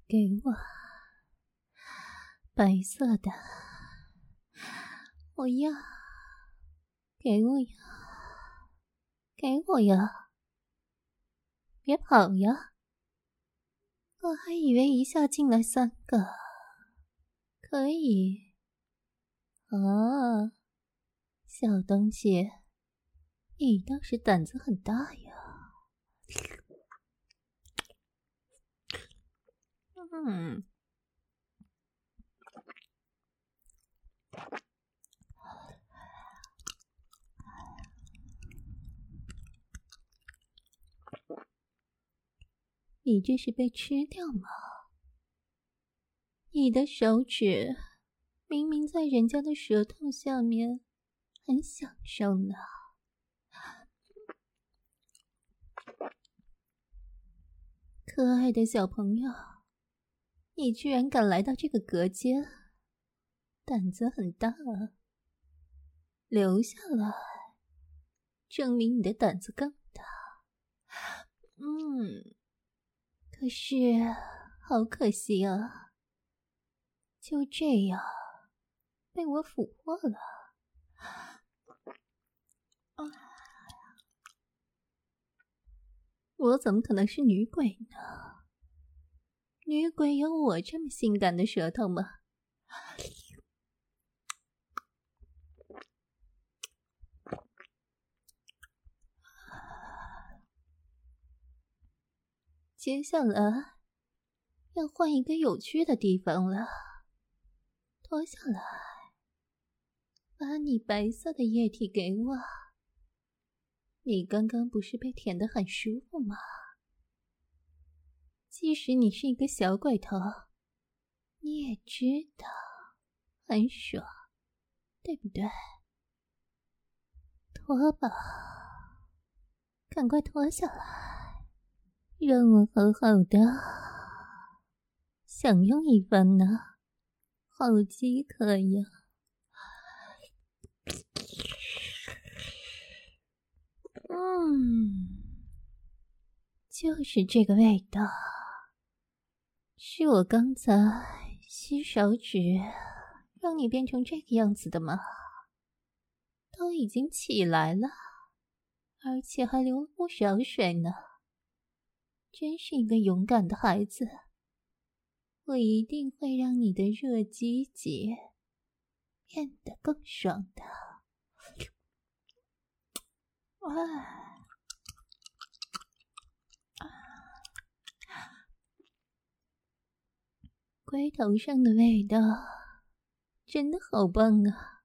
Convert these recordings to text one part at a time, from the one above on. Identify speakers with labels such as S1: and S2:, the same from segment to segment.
S1: 给我，白色的，我要，给我呀，给我呀，别跑呀！我还以为一下进来3个，可以。啊，小东西，你倒是胆子很大呀。你这是被吃掉吗？你的手指明明在人家的舌头下面，很享受呢。可爱的小朋友，你居然敢来到这个隔间，胆子很大啊！留下来，证明你的胆子更大。可是好可惜啊，就这样被我俘获了。我怎么可能是女鬼呢？女鬼有我这么性感的舌头吗？接下来要换一个有趣的地方了。脱下来，把你白色的液体给我。你刚刚不是被舔得很舒服吗？即使你是一个小鬼头，你也知道很爽，对不对？脱吧，赶快脱下来，让我好好的享用一番呢，好饥渴呀！就是这个味道，是我刚才吸手指让你变成这个样子的吗？都已经起来了，而且还流了不少水呢，真是一个勇敢的孩子。我一定会让你的热鸡鸡变得更爽的。龟头上的味道真的好棒啊！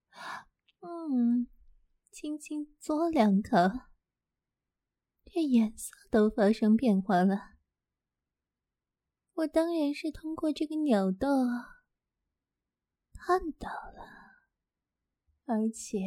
S1: 轻轻嘬2口，这颜色都发生变化了。我当然是通过这个鸟豆看到了，而且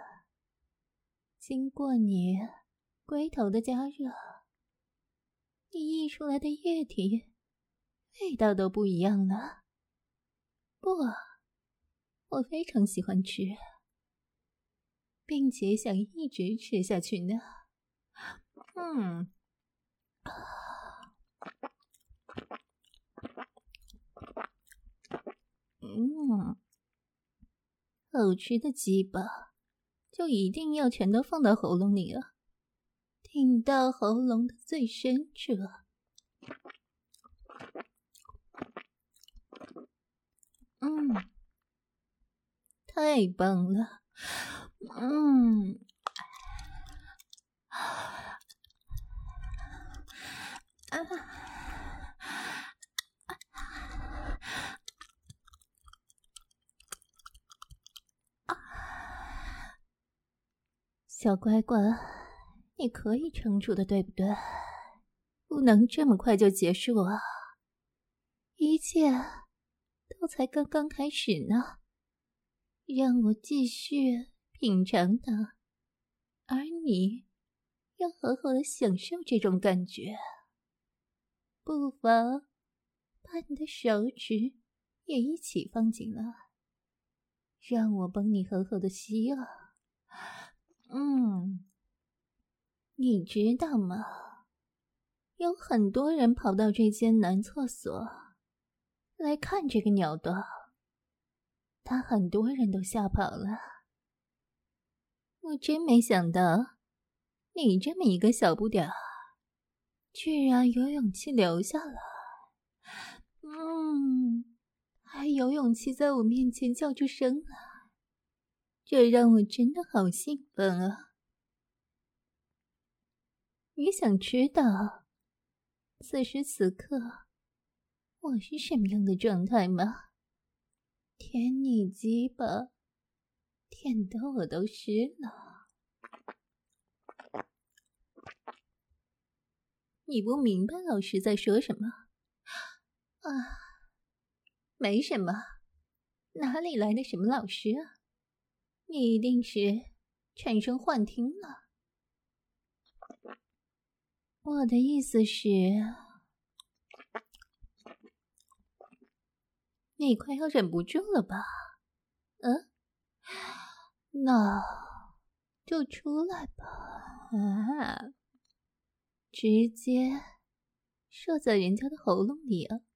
S1: 经过你龟头的加热，你溢出来的液体味道都不一样了。不，我非常喜欢吃，并且想一直吃下去呢。好吃的鸡巴就一定要全都放到喉咙里啊，挺到喉咙的最深处。太棒了。小乖乖，你可以撑住的，对不对？不能这么快就结束啊！一切都才刚刚开始呢，让我继续品尝它，而你要好好的享受这种感觉。不妨把你的手指也一起放进来，让我帮你好好的吸啊。你知道吗？有很多人跑到这间男厕所来看这个鸟的，他很多人都吓跑了。我真没想到，你这么一个小不点儿，居然有勇气留下来。还有勇气在我面前叫出声来，这让我真的好兴奋啊！你想知道此时此刻我是什么样的状态吗？舔你鸡巴，舔得我都湿了。你不明白老师在说什么？啊，没什么，哪里来的什么老师啊？你一定是产生幻听了。我的意思是，你快要忍不住了吧？那就出来吧。直接射在人家的喉咙里啊！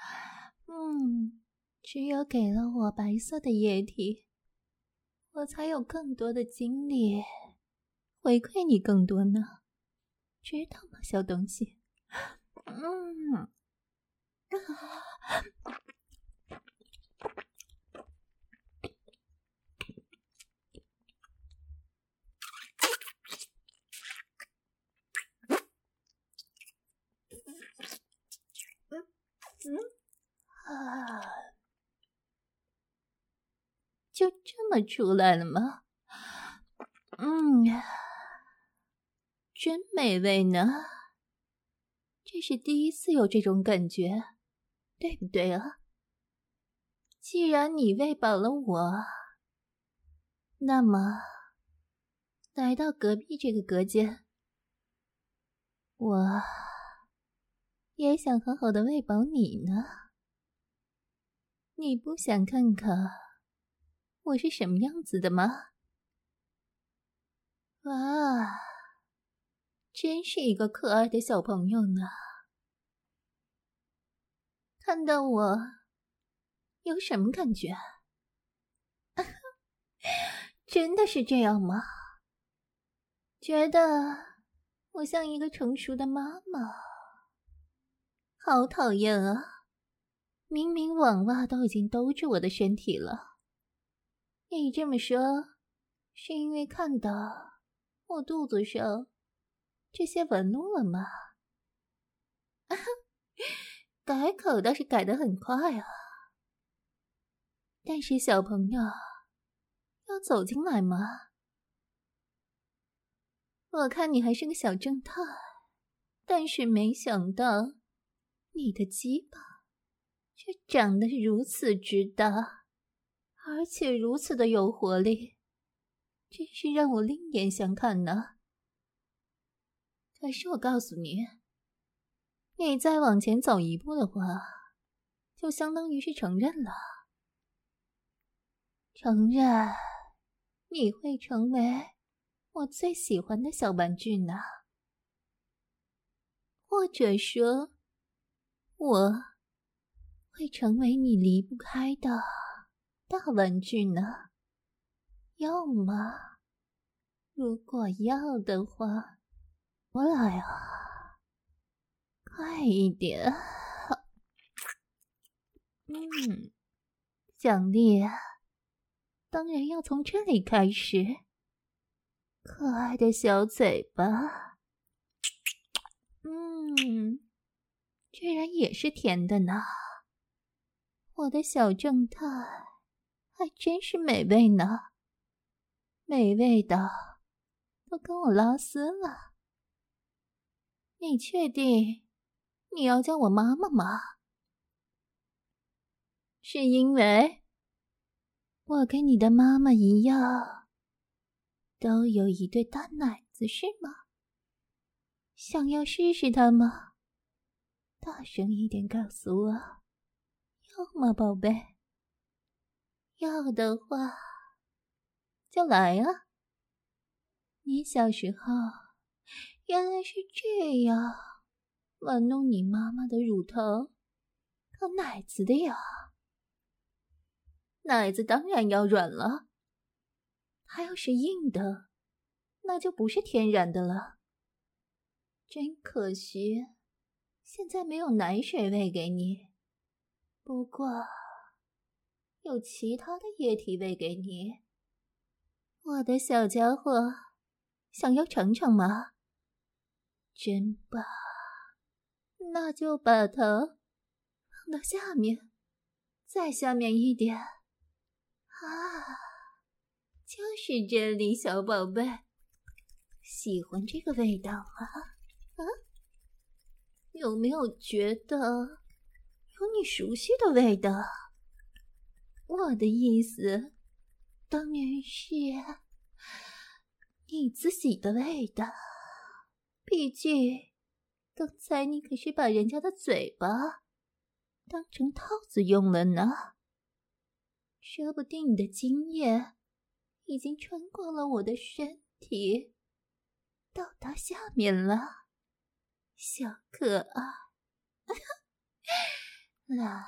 S1: 只有给了我白色的液体，我才有更多的精力回馈你更多呢，知道吗，小东西？就这么出来了吗？真美味呢。这是第一次有这种感觉，对不对啊？既然你喂饱了我，那么来到隔壁这个隔间，我也想好好的喂饱你呢。你不想看看我是什么样子的吗？哇，真是一个可爱的小朋友呢。看到我有什么感觉？真的是这样吗？觉得我像一个成熟的妈妈？好讨厌啊！明明网袜都已经兜住我的身体了，你这么说是因为看到我肚子上这些纹路了吗？改口倒是改得很快啊，但是小朋友要走进来吗？我看你还是个小正太，但是没想到你的鸡巴却长得如此之大，而且如此的有活力，真是让我另眼相看呢。可是我告诉你，你再往前走一步的话，就相当于是承认了。承认你会成为我最喜欢的小玩具呢，或者说我会成为你离不开的大玩具呢。要吗？如果要的话，我来啊，快一点。奖励当然要从这里开始。可爱的小嘴巴，居然也是甜的呢。我的小正太还真是美味呢，美味的都跟我拉丝了。你确定你要叫我妈妈吗？是因为我跟你的妈妈一样，都有一对大奶子是吗？想要试试它吗？大声一点告诉我，要吗，宝贝？要的话就来啊。你小时候原来是这样玩弄你妈妈的乳头， 靠奶子的呀。奶子当然要软了，它要是硬的，那就不是天然的了。真可惜，现在没有奶水喂给你，不过有其他的液体喂给你。我的小家伙，想要尝尝吗？真棒，那就把头放到下面，再下面一点。就是这里，小宝贝，喜欢这个味道吗？有没有觉得有你熟悉的味道？我的意思当然是你自己的味道，毕竟刚才你可是把人家的嘴巴当成套子用了呢。说不定你的精液已经穿过了我的身体，到达下面了，小可爱。来，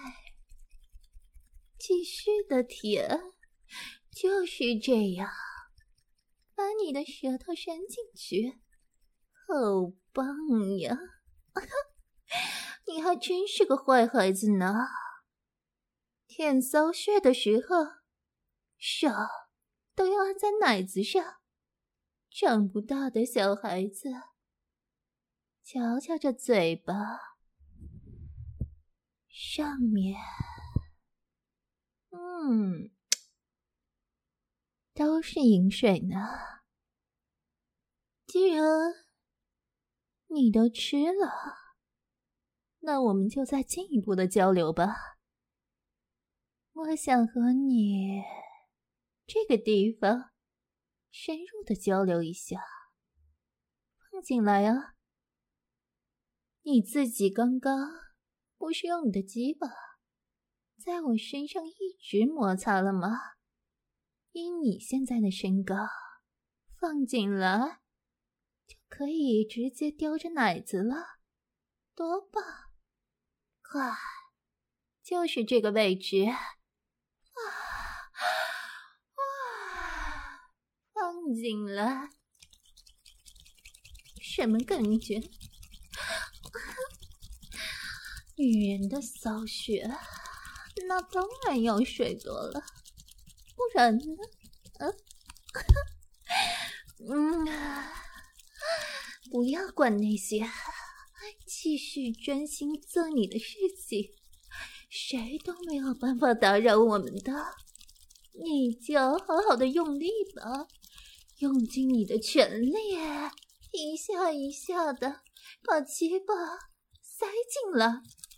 S1: 继续的舔，就是这样，把你的舌头伸进去，好棒呀！你还真是个坏孩子呢。舔骚穴的时候，手都要按在奶子上。长不大的小孩子，瞧瞧这嘴巴上面，都是饮水呢。既然你都吃了，那我们就再进一步的交流吧。我想和你这个地方深入的交流一下。放进来啊！你自己刚刚不是用你的鸡巴在我身上一直摩擦了吗？以你现在的身高，放进来就可以直接叼着奶子了，多棒！快，就是这个位置。放进来，什么感觉？女人的骚穴，那当然要水多了，不然呢？不要管那些，继续专心做你的事情，谁都没有办法打扰我们的。你就好好的用力吧，用尽你的全力，一下一下的把鸡巴塞进来。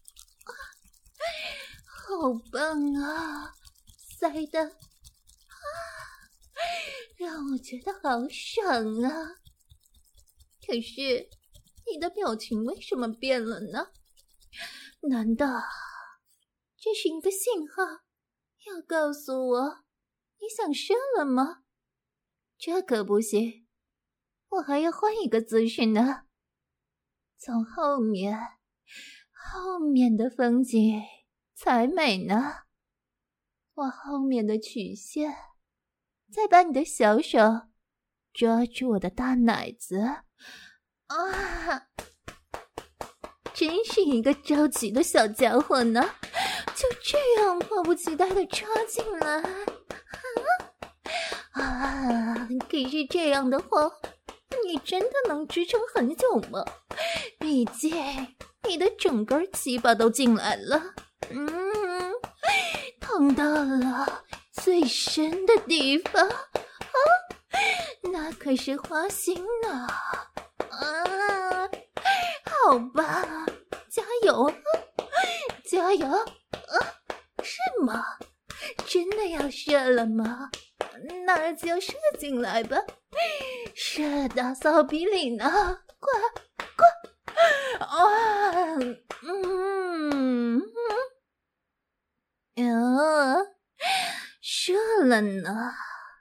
S1: 好棒啊，塞的让我觉得好爽啊。可是你的表情为什么变了呢？难道这是一个信号，要告诉我你想射了吗？这可不行，我还要换一个姿势呢。从后面的风景才美呢。往后面的曲线，再把你的小手抓住我的大奶子。真是一个着急的小家伙呢，就这样迫不及待地插进来。可是这样的话，你真的能支撑很久吗？毕竟你的整根鸡巴都进来了，痛到了最深的地方，那可是花心呢。好吧，加油，加油！是吗？真的要射了吗？那就射进来吧，射到骚逼里呢！快！射了呢。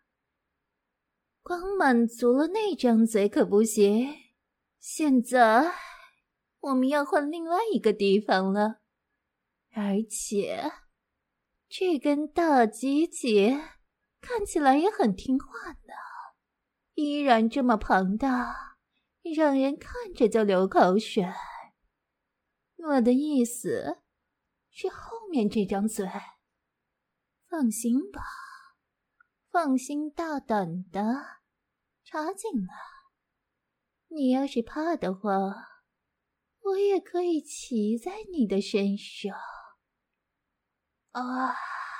S1: 光满足了那张嘴可不行，现在我们要换另外一个地方了。 而且这根大鸡鸡看起来也很听话呢，依然这么庞大，让人看着就流口水。我的意思是后面这张嘴。放心吧，放心大胆的插进来。你要是怕的话，我也可以骑在你的身上。啊，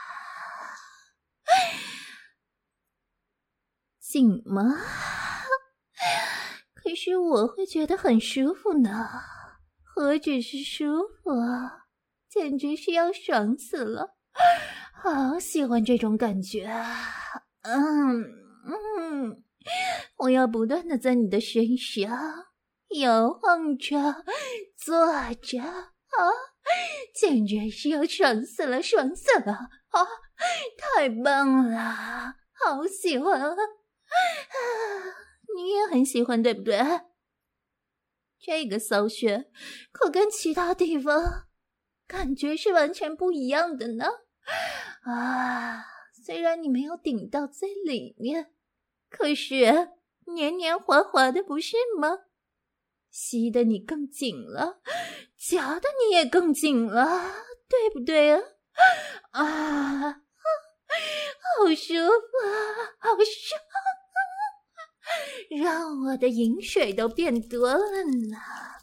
S1: 紧吗？可是我会觉得很舒服呢，何止是舒服啊，简直是要爽死了。好喜欢这种感觉啊！我要不断的在你的身上摇晃着、坐着啊，简直是要爽死了，爽死了啊！太棒了，好喜欢啊！你也很喜欢，对不对？这个骚穴可跟其他地方感觉是完全不一样的呢。啊，虽然你没有顶到最里面，可是黏黏滑滑的，不是吗？吸得你更紧了，夹得你也更紧了，对不对啊？啊，好舒服啊，好爽啊，让我的饮水都变多了呢。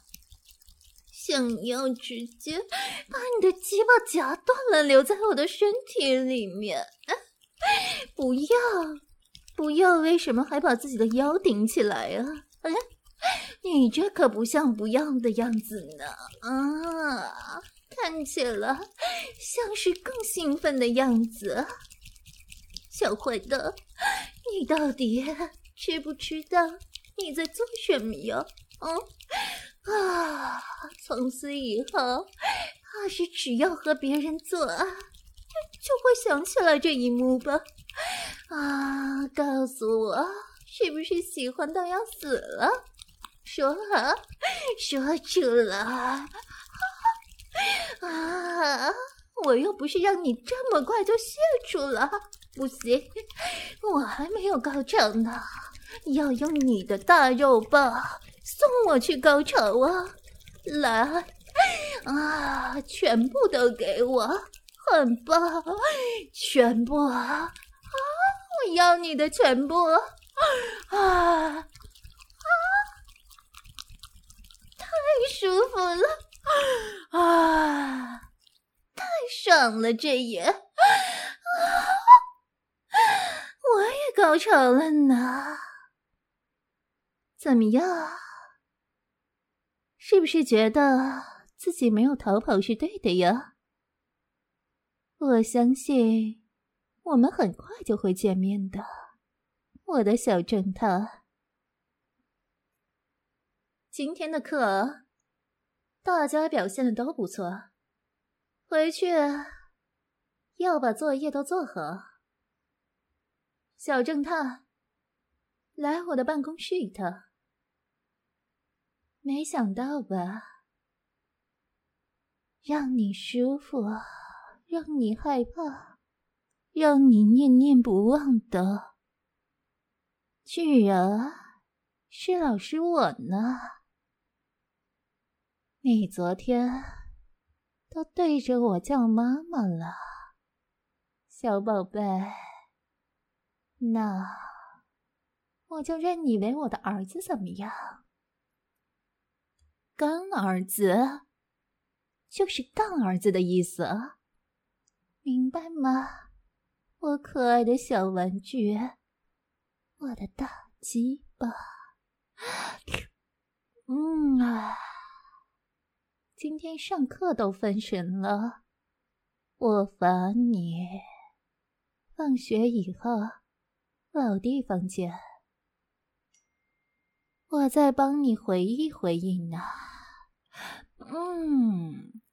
S1: 想要直接把你的鸡巴夹断了，留在我的身体里面。不要，不要，为什么还把自己的腰顶起来啊？你这可不像不要的样子呢。啊，看起来像是更兴奋的样子。小坏蛋，你到底知不知道你在做什么呀？从此以后，怕是只要和别人做爱，就会想起来这一幕吧。啊，告诉我，是不是喜欢到要死了？说啊，说出来。啊，我又不是让你这么快就泄出了，不行，我还没有高潮呢，要用你的大肉棒送我去高潮啊！来，啊，全部都给我，很棒，全部啊！我要你的全部啊！太舒服了啊！太爽了，这也我也高潮了呢。怎么样？是不是觉得自己没有逃跑是对的呀？我相信我们很快就会见面的，我的小侦探。今天的课大家表现的都不错，回去要把作业都做好。小侦探，来我的办公室一趟。没想到吧，让你舒服，让你害怕，让你念念不忘的，居然是老师我呢。你昨天都对着我叫妈妈了，小宝贝，那我就认你为我的儿子怎么样？干儿子就是干儿子的意思，明白吗？我可爱的小玩具，我的大鸡巴。今天上课都分神了，我烦你。放学以后老地方见，我再帮你回忆回忆呢。